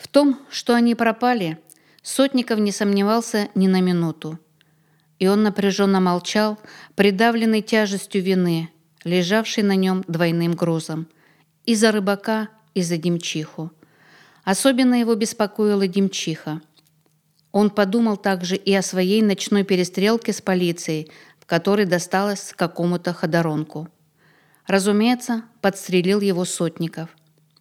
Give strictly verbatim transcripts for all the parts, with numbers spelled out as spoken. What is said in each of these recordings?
том, что они пропали, Сотников не сомневался ни на минуту. И он напряженно молчал, придавленный тяжестью вины, лежавшей на нем двойным грузом. И за рыбака, и за Демчиху. Особенно его беспокоила Демчиха. Он подумал также и о своей ночной перестрелке с полицией, в которой досталось какому-то ходоронку. Разумеется, подстрелил его Сотников.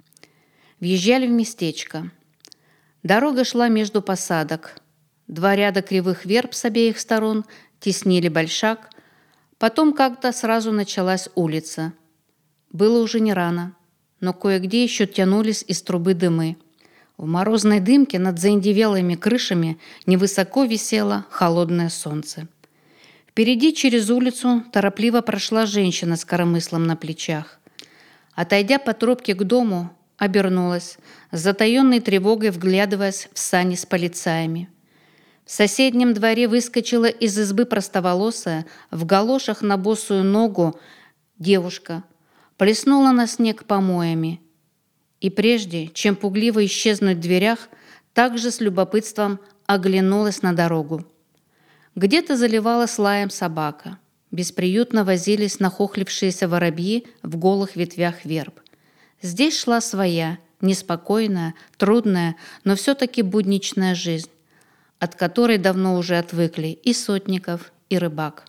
Въезжали в местечко. Дорога шла между посадок. Два ряда кривых верб с обеих сторон теснили большак. Потом как-то сразу началась улица. Было уже не рано, но кое-где еще тянулись из трубы дымы. В морозной дымке над заиндевелыми крышами невысоко висело холодное солнце. Впереди через улицу торопливо прошла женщина с коромыслом на плечах. Отойдя по тропке к дому, обернулась, с затаенной тревогой вглядываясь в сани с полицаями. В соседнем дворе выскочила из избы простоволосая, в галошах на босую ногу девушка, плеснула на снег помоями. И прежде, чем пугливо исчезнуть в дверях, также с любопытством оглянулась на дорогу. Где-то заливалась лаем собака. Бесприютно возились нахохлившиеся воробьи в голых ветвях верб. Здесь шла своя, неспокойная, трудная, но все-таки будничная жизнь, от которой давно уже отвыкли и Сотников, и рыбак.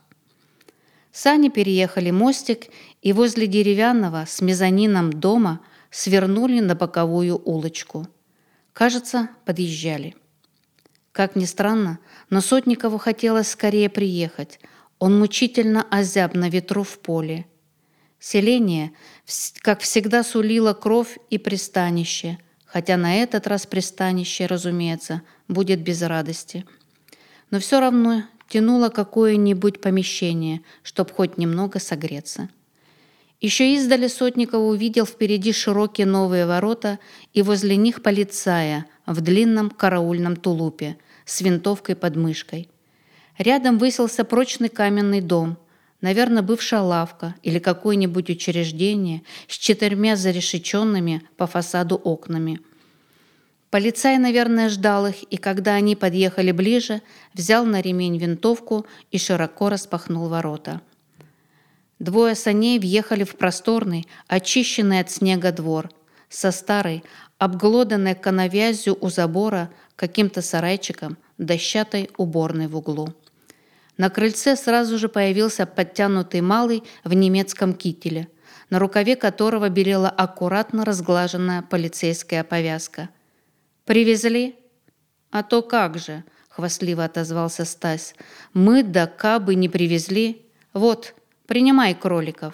Сани переехали мостик и возле деревянного с мезонином дома свернули на боковую улочку. Кажется, подъезжали. Как ни странно, но Сотникову хотелось скорее приехать. Он мучительно озяб на ветру в поле. Селение, как всегда, сулило кровь и пристанище, хотя на этот раз пристанище, разумеется, будет без радости. Но все равно тянуло какое-нибудь помещение, чтоб хоть немного согреться. Еще издали Сотников увидел впереди широкие новые ворота и возле них полицая в длинном караульном тулупе с винтовкой под мышкой. Рядом высился прочный каменный дом, наверное, бывшая лавка или какое-нибудь учреждение с четырьмя зарешеченными по фасаду окнами. Полицай, наверное, ждал их, и когда они подъехали ближе, взял на ремень винтовку и широко распахнул ворота. Двое саней въехали в просторный, очищенный от снега двор, со старой, обглоданной коновязью у забора, каким-то сарайчиком, дощатой уборной в углу. На крыльце сразу же появился подтянутый малый в немецком кителе, на рукаве которого белела аккуратно разглаженная полицейская повязка. «Привезли?» «А то как же!» — хвастливо отозвался Стась. «Мы да кабы не привезли. Вот, принимай кроликов».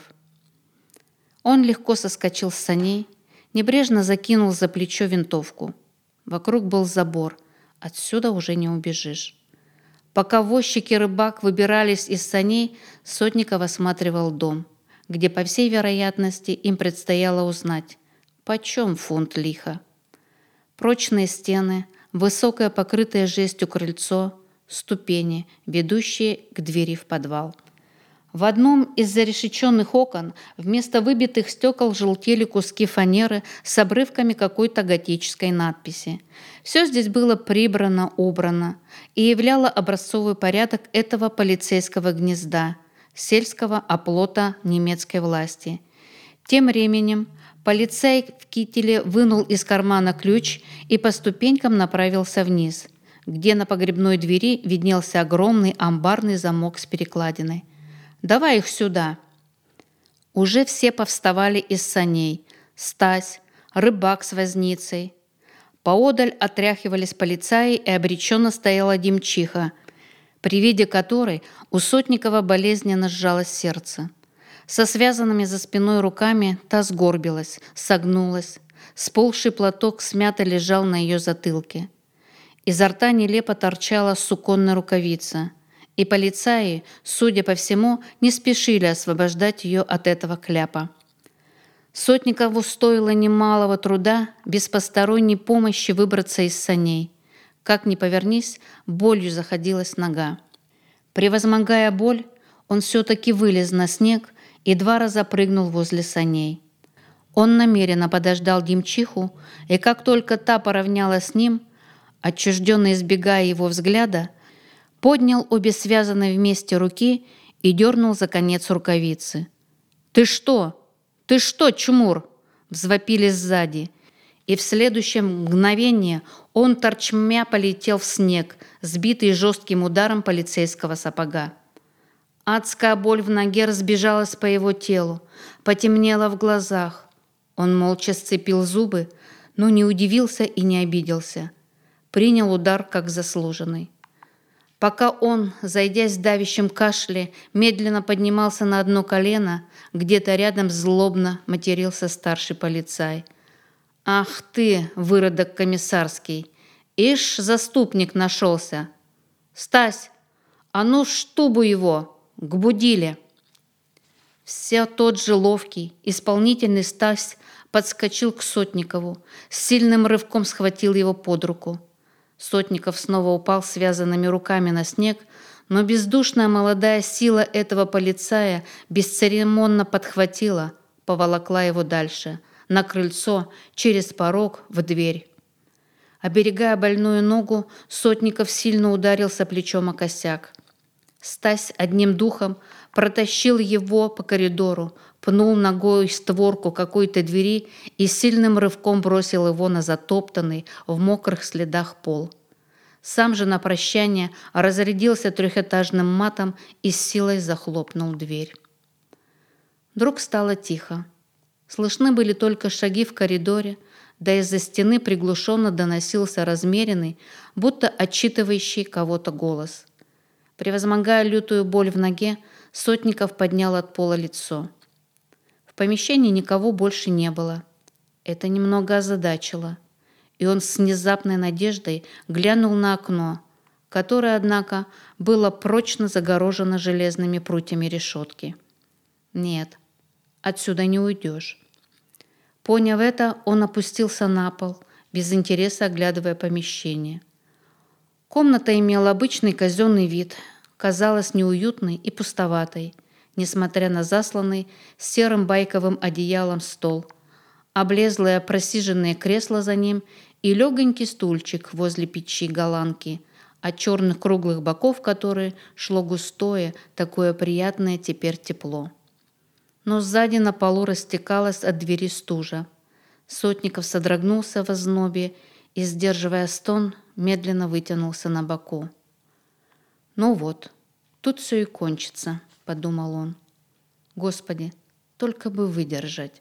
Он легко соскочил с саней, небрежно закинул за плечо винтовку. Вокруг был забор, отсюда уже не убежишь. Пока возчик и рыбак выбирались из саней, Сотников осматривал дом, где, по всей вероятности, им предстояло узнать, почем фунт лиха. Прочные стены, высокое покрытое жестью крыльцо, ступени, ведущие к двери в подвал. В одном из зарешеченных окон вместо выбитых стекол желтели куски фанеры с обрывками какой-то готической надписи. Все здесь было прибрано, убрано и являло образцовый порядок этого полицейского гнезда, сельского оплота немецкой власти. Тем временем полицай в кителе вынул из кармана ключ и по ступенькам направился вниз, где на погребной двери виднелся огромный амбарный замок с перекладиной. «Давай их сюда!» Уже все повставали из саней. Стась, рыбак с возницей. Поодаль отряхивались полицаи и обреченно стояла Демчиха, при виде которой у Сотникова болезненно сжалось сердце. Со связанными за спиной руками та сгорбилась, согнулась. Сползший платок смято лежал на ее затылке. Изо рта нелепо торчала суконная рукавица. И полицаи, судя по всему, не спешили освобождать ее от этого кляпа. Сотникову стоило немалого труда без посторонней помощи выбраться из саней. Как ни повернись, болью заходилась нога. Превозмогая боль, он все-таки вылез на снег и два раза прыгнул возле саней. Он намеренно подождал Демчиху, и как только та поравнялась с ним, отчужденно избегая его взгляда, поднял обе связанные вместе руки и дернул за конец рукавицы. «Ты что? Ты что, чмур?» – взвопили сзади. И в следующее мгновение он торчмя полетел в снег, сбитый жестким ударом полицейского сапога. Адская боль в ноге разбежалась по его телу, потемнела в глазах. Он молча сцепил зубы, но не удивился и не обиделся. Принял удар как заслуженный. Пока он, зайдясь в давящем кашле, медленно поднимался на одно колено, где-то рядом злобно матерился старший полицай. «Ах ты, выродок комиссарский! Ишь, заступник нашелся! Стась, а ну в штубу его, к будиле!» Все тот же ловкий, исполнительный Стась подскочил к Сотникову, с сильным рывком схватил его под руку. Сотников снова упал связанными руками на снег, но бездушная молодая сила этого полицая бесцеремонно подхватила, поволокла его дальше, на крыльцо, через порог, в дверь. Оберегая больную ногу, Сотников сильно ударился плечом о косяк. Стась одним духом протащил его по коридору, пнул ногой створку какой-то двери и сильным рывком бросил его на затоптанный в мокрых следах пол. Сам же на прощание разрядился трехэтажным матом и с силой захлопнул дверь. Вдруг стало тихо. Слышны были только шаги в коридоре, да из-за стены приглушенно доносился размеренный, будто отчитывающий кого-то голос. Превозмогая лютую боль в ноге, Сотников поднял от пола лицо. В помещении никого больше не было. Это немного озадачило, и он с внезапной надеждой глянул на окно, которое, однако, было прочно загорожено железными прутьями решетки. Нет, отсюда не уйдешь. Поняв это, он опустился на пол, без интереса оглядывая помещение. Комната имела обычный казенный вид, казалась неуютной и пустоватой, несмотря на засланный серым байковым одеялом стол, облезлое просиженное кресло за ним и легонький стульчик возле печи-голландки, от черных круглых боков которой шло густое, такое приятное теперь тепло. Но сзади на полу растекалась от двери стужа. Сотников содрогнулся в ознобе и, сдерживая стон, медленно вытянулся на боку. «Ну вот, тут все и кончится», — подумал он. «Господи, только бы выдержать».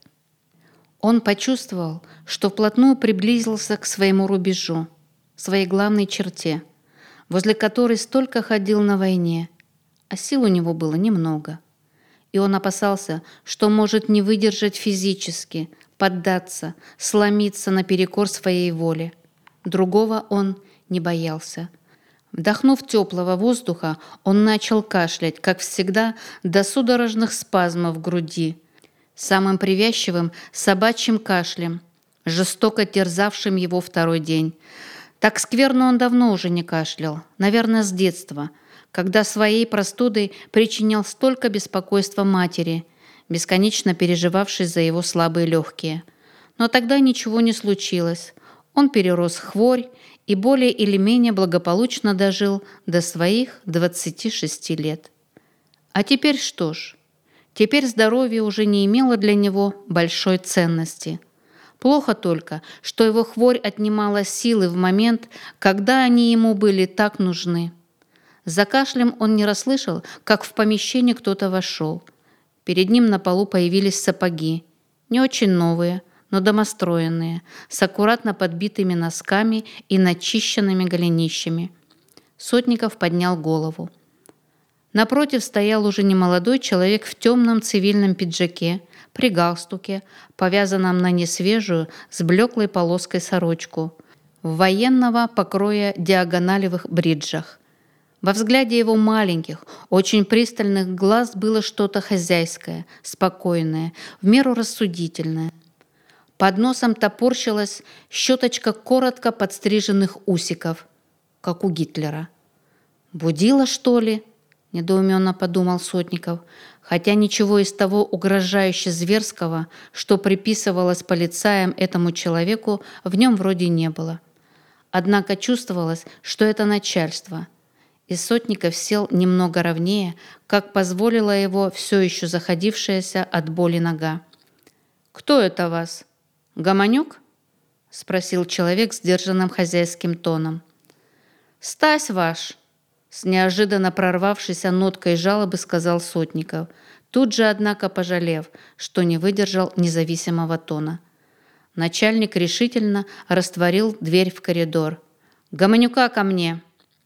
Он почувствовал, что вплотную приблизился к своему рубежу, своей главной черте, возле которой столько ходил на войне, а сил у него было немного. И он опасался, что может не выдержать физически, поддаться, сломиться наперекор своей воле. Другого он не боялся. Вдохнув теплого воздуха, он начал кашлять, как всегда, до судорожных спазмов в груди, самым привязчивым собачьим кашлем, жестоко терзавшим его второй день. Так скверно он давно уже не кашлял, наверное, с детства, когда своей простудой причинял столько беспокойства матери, бесконечно переживавшей за его слабые легкие. Но тогда ничего не случилось. Он перерос хворь и более или менее благополучно дожил до своих двадцати шести лет. А теперь что ж? Теперь здоровье уже не имело для него большой ценности. Плохо только, что его хворь отнимала силы в момент, когда они ему были так нужны. За кашлем он не расслышал, как в помещение кто-то вошел. Перед ним на полу появились сапоги, не очень новые, но домостроенные, с аккуратно подбитыми носками и начищенными голенищами. Сотников поднял голову. Напротив стоял уже немолодой человек в темном цивильном пиджаке, при галстуке, повязанном на несвежую с блеклой полоской сорочку, в военного покроя диагоналевых бриджах. Во взгляде его маленьких, очень пристальных глаз было что-то хозяйское, спокойное, в меру рассудительное. Под носом топорщилась щеточка коротко подстриженных усиков, как у Гитлера. «Будила, что ли?» – недоуменно подумал Сотников, хотя ничего из того угрожающе зверского, что приписывалось полицаям этому человеку, в нем вроде не было. Однако чувствовалось, что это начальство. И Сотников сел немного ровнее, как позволила его все еще заходившаяся от боли нога. «Кто это вас? Гомонюк?» — спросил человек сдержанным хозяйским тоном. «Стась ваш!» — с неожиданно прорвавшейся ноткой жалобы сказал Сотников, тут же, однако, пожалев, что не выдержал независимого тона. Начальник решительно растворил дверь в коридор. «Гомонюка ко мне!»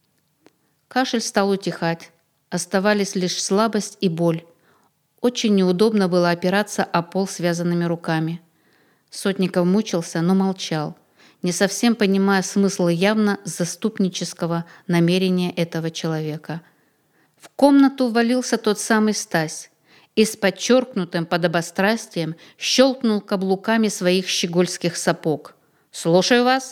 Кашель стал утихать. Оставались лишь слабость и боль. Очень неудобно было опираться о пол связанными руками. Сотников мучился, но молчал, не совсем понимая смысл явно заступнического намерения этого человека. В комнату ввалился тот самый Стась и с подчеркнутым подобострастием щелкнул каблуками своих щегольских сапог. «Слушаю вас!»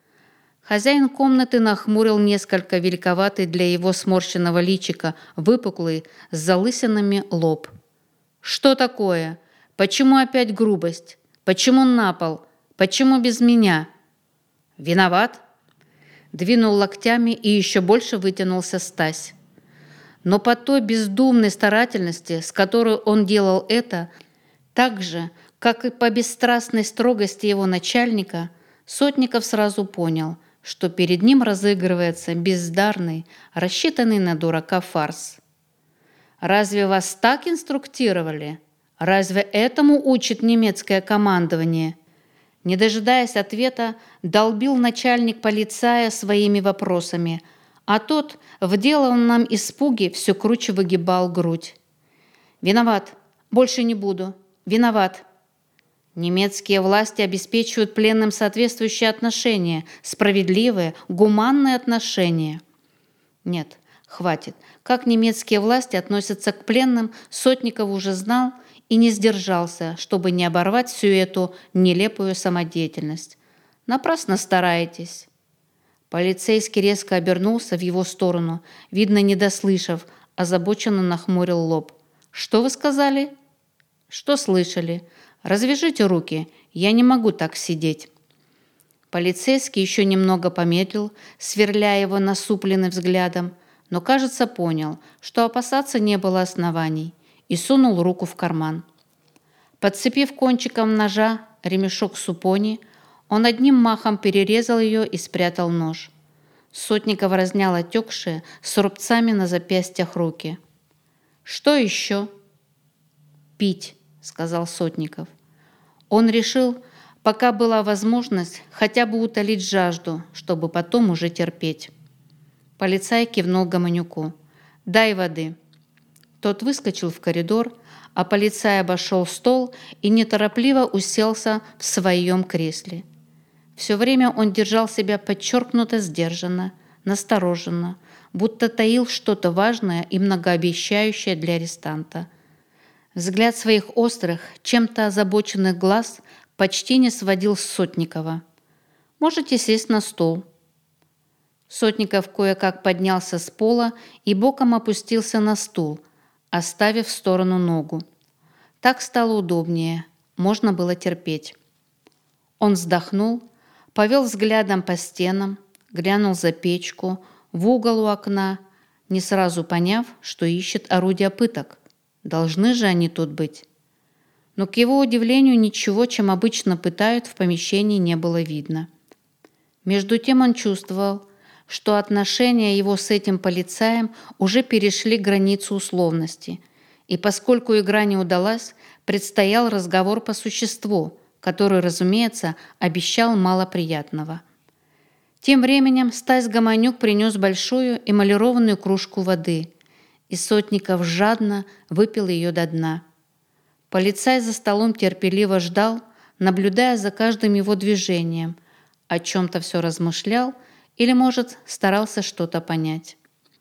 Хозяин комнаты нахмурил несколько великоватый для его сморщенного личика выпуклый с залысинами лоб. «Что такое? Почему опять грубость? Почему на пол? Почему без меня?» «Виноват?» Двинул локтями и еще больше вытянулся Стась. Но по той бездумной старательности, с которой он делал это, так же, как и по бесстрастной строгости его начальника, Сотников сразу понял, что перед ним разыгрывается бездарный, рассчитанный на дурака фарс. «Разве вас так инструктировали? Разве этому учит немецкое командование?» Не дожидаясь ответа, долбил начальник полицая своими вопросами, а тот в деланном испуге все круче выгибал грудь. «Виноват. Больше не буду. Виноват». Немецкие власти обеспечивают пленным соответствующие отношения, справедливые, гуманные отношения. Нет, хватит. Как немецкие власти относятся к пленным, Сотников уже знал и не сдержался, чтобы не оборвать всю эту нелепую самодеятельность. Напрасно стараетесь. Полицейский резко обернулся в его сторону, видно, не дослышав, озабоченно нахмурил лоб. «Что вы сказали?» «Что слышали? Развяжите руки, я не могу так сидеть». Полицейский еще немного помедлил, сверляя его насупленным взглядом, но, кажется, понял, что опасаться не было оснований, и сунул руку в карман. Подцепив кончиком ножа ремешок супони, он одним махом перерезал ее и спрятал нож. Сотников разнял отекшие с рубцами на запястьях руки. «Что еще?» «Пить», — сказал Сотников. Он решил, пока была возможность, хотя бы утолить жажду, чтобы потом уже терпеть. Полицай кивнул Гомонюку. «Дай воды». Тот выскочил в коридор, а полицай обошел стол и неторопливо уселся в своем кресле. Все время он держал себя подчеркнуто сдержанно, настороженно, будто таил что-то важное и многообещающее для арестанта. Взгляд своих острых, чем-то озабоченных глаз почти не сводил с Сотникова. «Можете сесть на стол». Сотников кое-как поднялся с пола и боком опустился на стул, оставив в сторону ногу. Так стало удобнее, можно было терпеть. Он вздохнул, повел взглядом по стенам, глянул за печку, в угол у окна, не сразу поняв, что ищет орудия пыток. Должны же они тут быть. Но, к его удивлению, ничего, чем обычно пытают, в помещении не было видно. Между тем он чувствовал, что отношения его с этим полицаем уже перешли границу условности, и поскольку игра не удалась, предстоял разговор по существу, который, разумеется, обещал мало приятного. Тем временем Стась Гомонюк принес большую эмалированную кружку воды, и Сотников жадно выпил ее до дна. Полицай за столом терпеливо ждал, наблюдая за каждым его движением, о чем-то все размышлял или, может, старался что-то понять.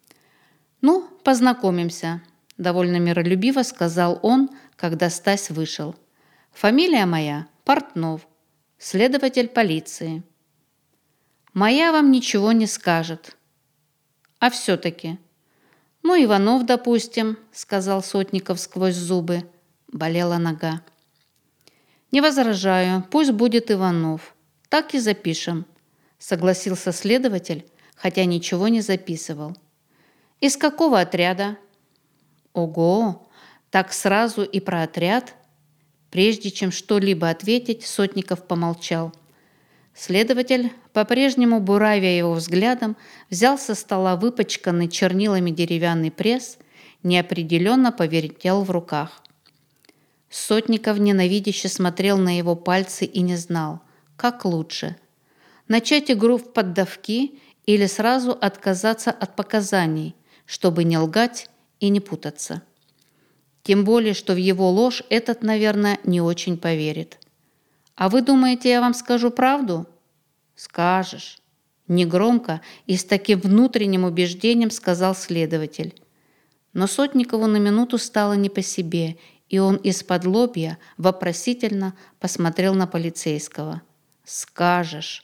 «Ну, познакомимся», — довольно миролюбиво сказал он, когда Стась вышел. «Фамилия моя Портнов, следователь полиции». «Моя вам ничего не скажет». «А все-таки?» «Ну, «Ну, Иванов, допустим», — сказал Сотников сквозь зубы. Болела нога. «Не возражаю, пусть будет Иванов. Так и запишем», — согласился следователь, хотя ничего не записывал. «Из какого отряда?» «Ого! Так сразу и про отряд?» Прежде чем что-либо ответить, Сотников помолчал. Следователь, по-прежнему буравя его взглядом, взял со стола выпачканный чернилами деревянный пресс, неопределенно повертел в руках. Сотников ненавидяще смотрел на его пальцы и не знал, как лучше – начать игру в поддавки или сразу отказаться от показаний, чтобы не лгать и не путаться. Тем более, что в его ложь этот, наверное, не очень поверит. «А вы думаете, я вам скажу правду?» «Скажешь». Негромко и с таким внутренним убеждением сказал следователь. Но Сотникову на минуту стало не по себе, и он из-под лобья вопросительно посмотрел на полицейского. «Скажешь».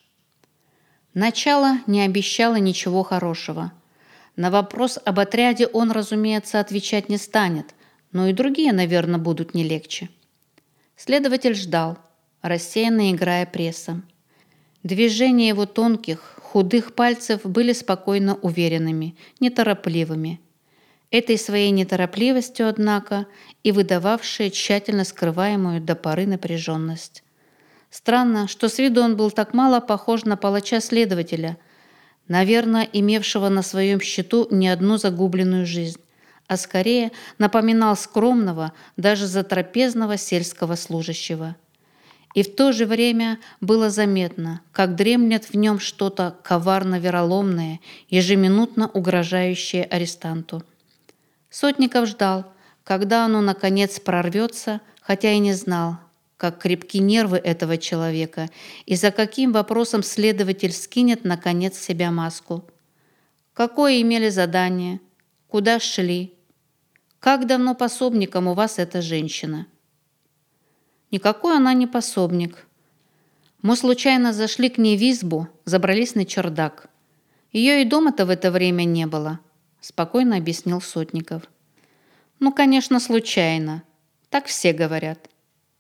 Начало не обещало ничего хорошего. На вопрос об отряде он, разумеется, отвечать не станет, но и другие, наверное, будут не легче. Следователь ждал, рассеянно играя прессом. Движения его тонких, худых пальцев были спокойно уверенными, неторопливыми. Этой своей неторопливостью, однако, и выдававшей тщательно скрываемую до поры напряженность. Странно, что с виду он был так мало похож на палача-следователя, наверное, имевшего на своем счету не одну загубленную жизнь, а скорее напоминал скромного, даже затрапезного сельского служащего. И в то же время было заметно, как дремлет в нем что-то коварно-вероломное, ежеминутно угрожающее арестанту. Сотников ждал, когда оно наконец прорвется, хотя и не знал, как крепки нервы этого человека и за каким вопросом следователь скинет наконец с себя маску. Какое имели задание? Куда шли? Как давно пособником у вас эта женщина? Никакой она не пособник. Мы случайно зашли к ней в избу, забрались на чердак. Ее и дома-то в это время не было, спокойно объяснил Сотников. Ну, конечно, случайно. Так все говорят.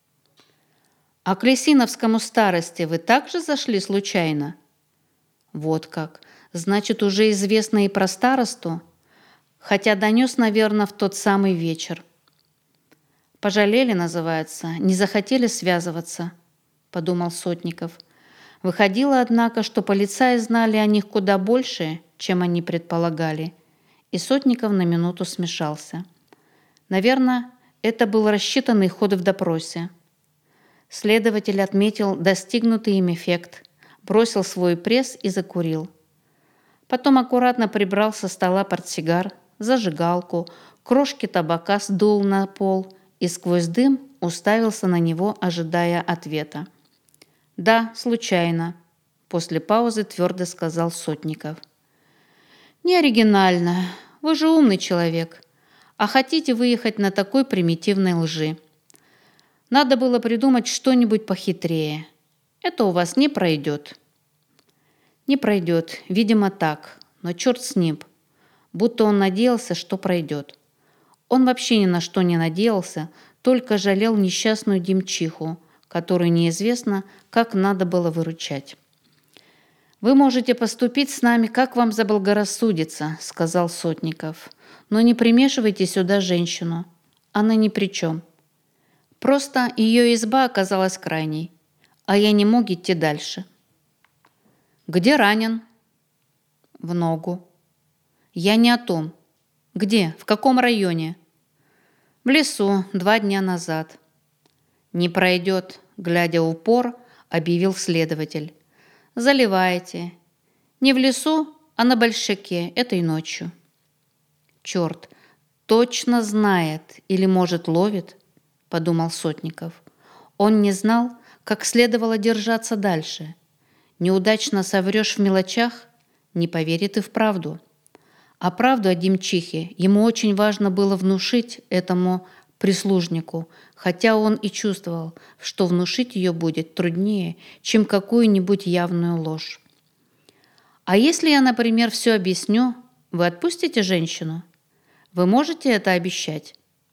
А к Лесиновскому старости вы также зашли случайно? Вот как. Значит, уже известно и про старосту? Хотя донес, наверное, в тот самый вечер. «Пожалели, называется, не захотели связываться», – подумал Сотников. Выходило, однако, что полицаи знали о них куда больше, чем они предполагали, и Сотников на минуту смешался. Наверное, это был рассчитанный ход в допросе. Следователь отметил достигнутый им эффект, бросил свой пресс и закурил. Потом аккуратно прибрал со стола портсигар, зажигалку, крошки табака сдул на пол и сквозь дым уставился на него, ожидая ответа. «Да, случайно», – после паузы твердо сказал Сотников. «Не оригинально. Вы же умный человек. А хотите выехать на такой примитивной лжи. Надо было придумать что-нибудь похитрее. Это у вас не пройдет». «Не пройдет, видимо, так, но черт с ним». Будто он надеялся, что пройдет. Он вообще ни на что не надеялся, только жалел несчастную Демчиху, которую неизвестно, как надо было выручать. «Вы можете поступить с нами, как вам заблагорассудится», — сказал Сотников. «Но не примешивайте сюда женщину. Она ни при чем. Просто ее изба оказалась крайней, а я не мог идти дальше». «Где ранен?» «В ногу». «Я не о том. Где? В каком районе?» «В лесу, два дня назад». «Не пройдет», — глядя в упор, объявил следователь. «Заливайте. Не в лесу, а на большаке этой ночью». «Черт, точно знает или, может, ловит», — подумал Сотников. Он не знал, как следовало держаться дальше. Неудачно соврешь в мелочах, не поверит и в правду. А правду о Демчихе ему очень важно было внушить этому прислужнику, хотя он и чувствовал, что внушить ее будет труднее, чем какую-нибудь явную ложь. «А если я, например, все объясню, вы отпустите женщину? Вы можете это обещать?»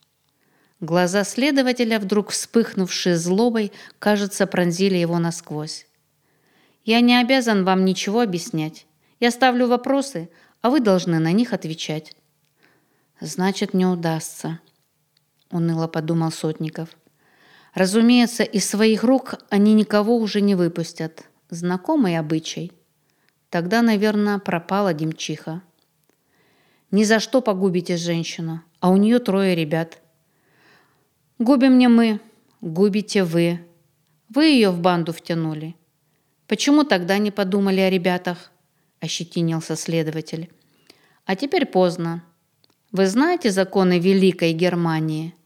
Глаза следователя, вдруг вспыхнувшие злобой, кажется, пронзили его насквозь. «Я не обязан вам ничего объяснять. Я ставлю вопросы, а вы должны на них отвечать». «Значит, не удастся», — уныло подумал Сотников. «Разумеется, из своих рук они никого уже не выпустят. Знакомый обычай. Тогда, наверное, пропала Демчиха. Ни за что погубите женщину, а у нее трое ребят. Губим не мы, губите вы. Вы ее в банду втянули. Почему тогда не подумали о ребятах?» – ощетинился следователь. «А теперь поздно. Вы знаете законы Великой Германии?»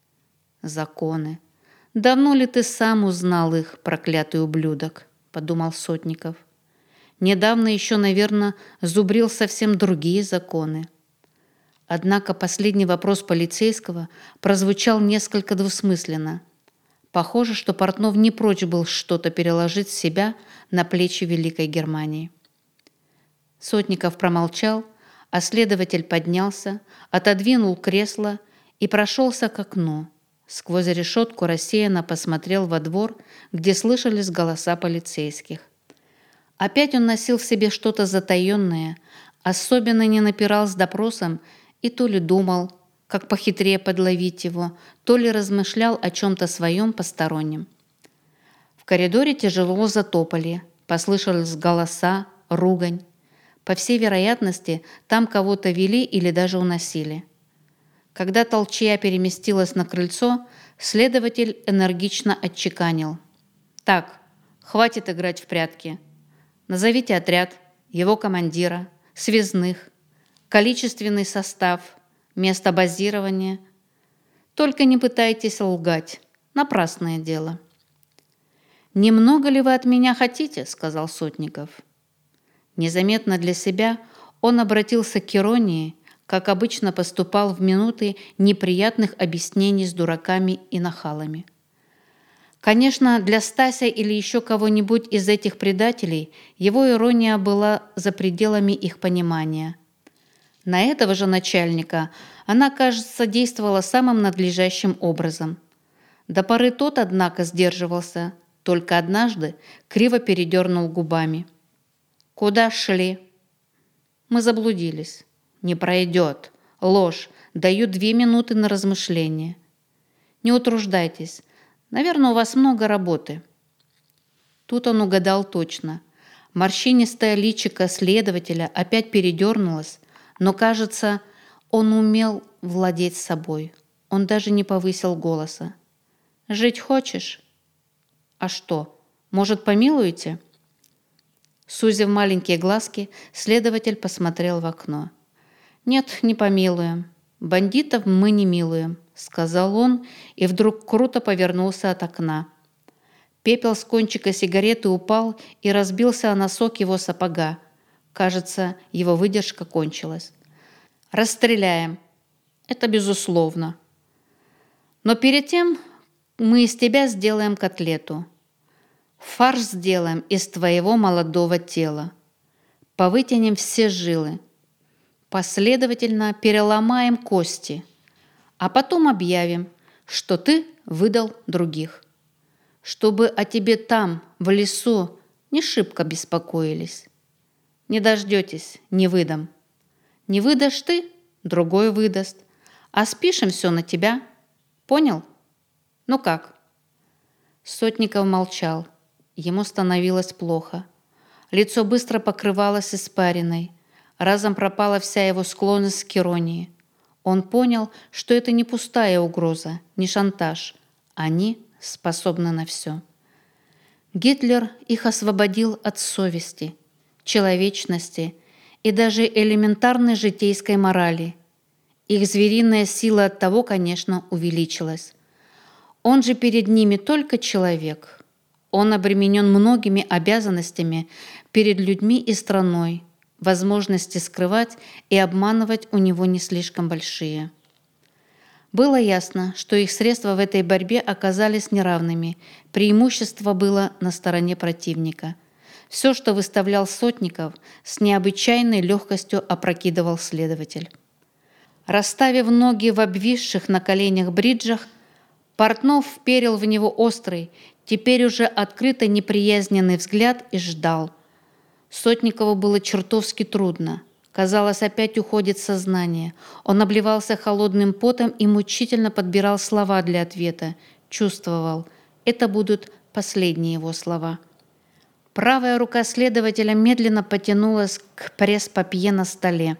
«Законы. Давно ли ты сам узнал их, проклятый ублюдок?» – подумал Сотников. «Недавно еще, наверное, зубрил совсем другие законы». Однако последний вопрос полицейского прозвучал несколько двусмысленно. Похоже, что Портнов не прочь был что-то переложить с себя на плечи Великой Германии. Сотников промолчал, а следователь поднялся, отодвинул кресло и прошелся к окну. Сквозь решетку рассеянно посмотрел во двор, где слышались голоса полицейских. Опять он носил в себе что-то затаенное, особенно не напирал с допросом и то ли думал, как похитрее подловить его, то ли размышлял о чем-то своем постороннем. В коридоре тяжело затопали, послышались голоса, ругань. По всей вероятности, там кого-то вели или даже уносили. Когда толчья переместилась на крыльцо, следователь энергично отчеканил: «Так, хватит играть в прятки. Назовите отряд, его командира, связных, количественный состав, место базирования. Только не пытайтесь лгать. Напрасное дело». «Немного ли вы от меня хотите?» – сказал Сотников. Незаметно для себя он обратился к иронии, как обычно поступал в минуты неприятных объяснений с дураками и нахалами. Конечно, для Стася или еще кого-нибудь из этих предателей его ирония была за пределами их понимания. На этого же начальника она, кажется, действовала самым надлежащим образом. До поры тот, однако, сдерживался, только однажды криво передернул губами. «Куда шли?» «Мы заблудились». «Не пройдет. Ложь. Даю две минуты на размышление». «Не утруждайтесь. Наверное, у вас много работы». Тут он угадал точно. Морщинистое личико следователя опять передернулось, но, кажется, он умел владеть собой. Он даже не повысил голоса. «Жить хочешь?» «А что, может, помилуете?» Сузив маленькие глазки, следователь посмотрел в окно. «Нет, не помилуем. Бандитов мы не милуем», — сказал он и вдруг круто повернулся от окна. Пепел с кончика сигареты упал и разбился о носок его сапога. Кажется, его выдержка кончилась. «Расстреляем. Это безусловно. Но перед тем мы из тебя сделаем котлету. Фарш сделаем из твоего молодого тела. Повытянем все жилы. Последовательно переломаем кости, а потом объявим, что ты выдал других. Чтобы о тебе там, в лесу, не шибко беспокоились. Не дождетесь, не выдам. Не выдашь ты, другой выдаст, а спишем все на тебя. Понял? Ну как?» Сотников молчал. Ему становилось плохо. Лицо быстро покрывалось испариной. Разом пропала вся его склонность к иронии. Он понял, что это не пустая угроза, не шантаж. Они способны на все. Гитлер их освободил от совести, человечности и даже элементарной житейской морали. Их звериная сила от того, конечно, увеличилась. Он же перед ними только человек. Он обременен многими обязанностями перед людьми и страной. Возможности скрывать и обманывать у него не слишком большие. Было ясно, что их средства в этой борьбе оказались неравными. Преимущество было на стороне противника. Все, что выставлял Сотников, с необычайной легкостью опрокидывал следователь. Расставив ноги в обвисших на коленях бриджах, Портнов вперил в него острый, теперь уже открыто неприязненный взгляд и ждал. Сотникову было чертовски трудно. Казалось, опять уходит сознание. Он обливался холодным потом и мучительно подбирал слова для ответа. Чувствовал, это будут последние его слова. Правая рука следователя медленно потянулась к пресс-папье на столе.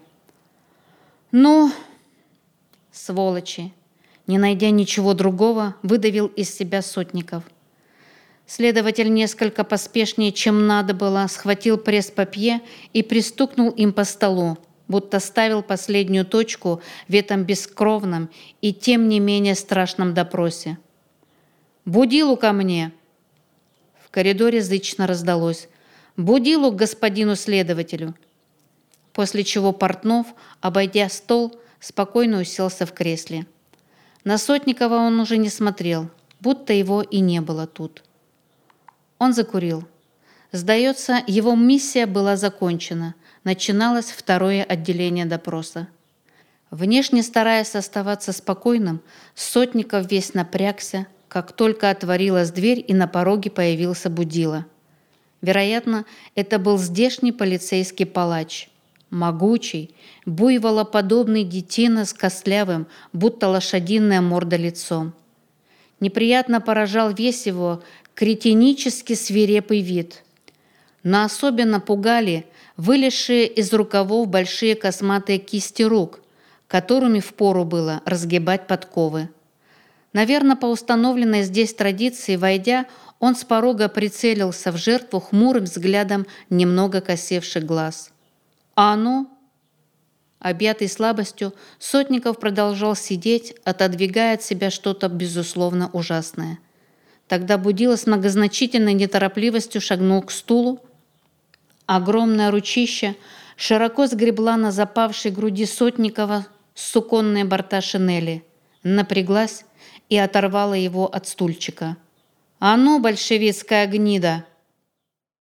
«Ну, сволочи!» Не найдя ничего другого, выдавил из себя Сотников. Следователь несколько поспешнее, чем надо было, схватил пресс-папье и пристукнул им по столу, будто ставил последнюю точку в этом бескровном и тем не менее страшном допросе. «Будилу ко мне!» В коридоре зычно раздалось. «Будилу к господину следователю!» После чего Портнов, обойдя стол, спокойно уселся в кресле. На Сотникова он уже не смотрел, будто его и не было тут. Он закурил. Сдается, его миссия была закончена. Начиналось второе отделение допроса. Внешне стараясь оставаться спокойным, Сотников весь напрягся, как только отворилась дверь и на пороге появился Будила. Вероятно, это был здешний полицейский палач. Могучий, буйволоподобный детина с костлявым, будто лошадиная морда лицом. Неприятно поражал весь его кретинически свирепый вид. Но особенно пугали вылезшие из рукавов большие косматые кисти рук, которыми впору было разгибать подковы. Наверное, по установленной здесь традиции, войдя, он с порога прицелился в жертву хмурым взглядом немного косевших глаз. «А ну!» Объятый слабостью, Сотников продолжал сидеть, отодвигая от себя что-то безусловно ужасное. Тогда Будила с многозначительной неторопливостью шагнул к стулу. Огромное ручище широко сгребла на запавшей груди Сотникова суконные борта шинели, напряглась и оторвала его от стульчика. «А ну, большевистская гнида!»